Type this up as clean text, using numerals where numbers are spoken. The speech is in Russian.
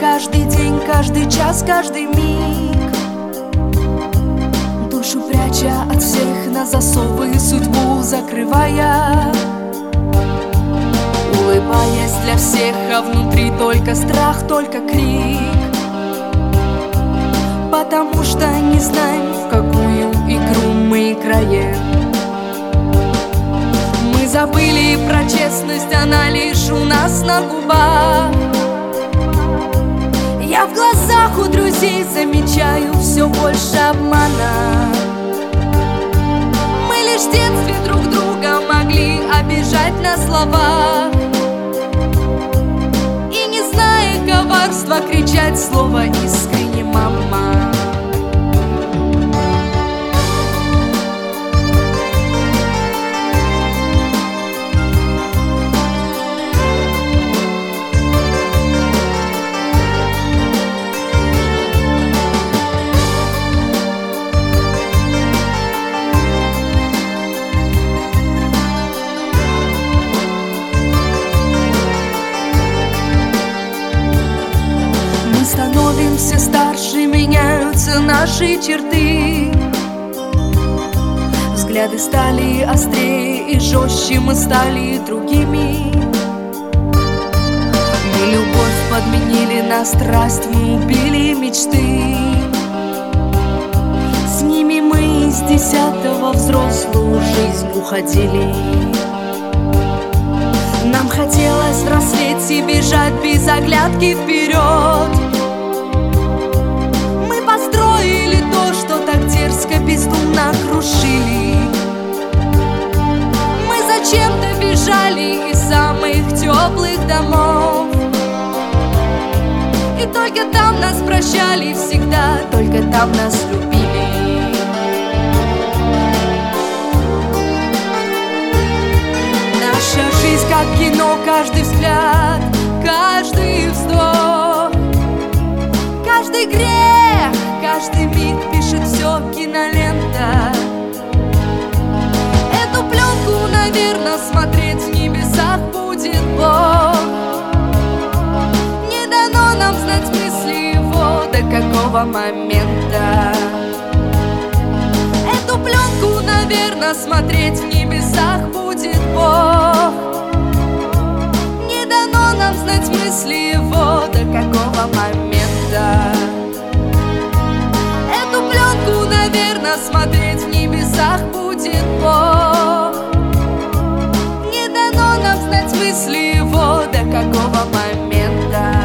каждый день, каждый час, каждый миг, душу пряча от всех на засовы, судьбу закрывая, улыбаясь для всех, а внутри только страх, только крик. Потому что не знаем, в какую игру мы играем. Мы забыли про честность, она лишь у нас на губах. Я в глазах у друзей замечаю все больше обмана. Мы лишь в детстве друг друга могли обижать на словах, и не зная коварства кричать слово искренне «мама». Становимся старше, меняются наши черты. Взгляды стали острее и жестче, мы стали другими. Мы любовь подменили на страсть, мы убили мечты. С ними мы из 10-го взрослую жизнь уходили. Нам хотелось взрослеть и бежать без оглядки вперед. Бездумно крушили. Мы зачем-то бежали из самых теплых домов, и только там нас прощали всегда, только там нас любили. Наша жизнь как кино, каждый взгляд, каждый вздох, каждый грех, каждый миг пишет все кинолента. Эту пленку, наверное, смотреть в небесах будет Бог. Не дано нам знать мысли его, до какого момента. Эту пленку, наверное, смотреть в небесах будет Бог. Не дано нам знать мысли его, до какого момента. Смотреть в небесах будет Бог. Не дано нам знать мысли его, до какого момента.